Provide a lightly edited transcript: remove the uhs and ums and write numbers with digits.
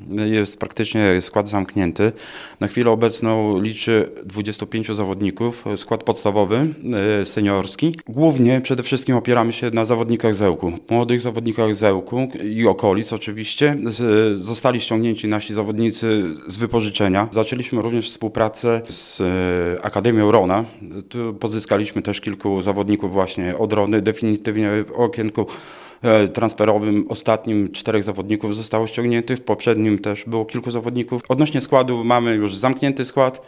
jest praktycznie skład zamknięty. Na chwilę obecną liczy 25 zawodników, skład podstawowy, seniorski. Głównie przede wszystkim opieramy się na zawodnikach z Ełku, młodych zawodnikach z Ełku i okolic oczywiście. Zostali ściągnięci nasi zawodnicy z wypożyczenia. Zaczęliśmy również współpracę z Akademią Rona. Tu pozyskaliśmy też kilku zawodników właśnie od Rony. Definitywnie w okienku transferowym ostatnim 4 zawodników zostało ściągniętych, w poprzednim też było kilku zawodników. Odnośnie składu mamy już zamknięty skład.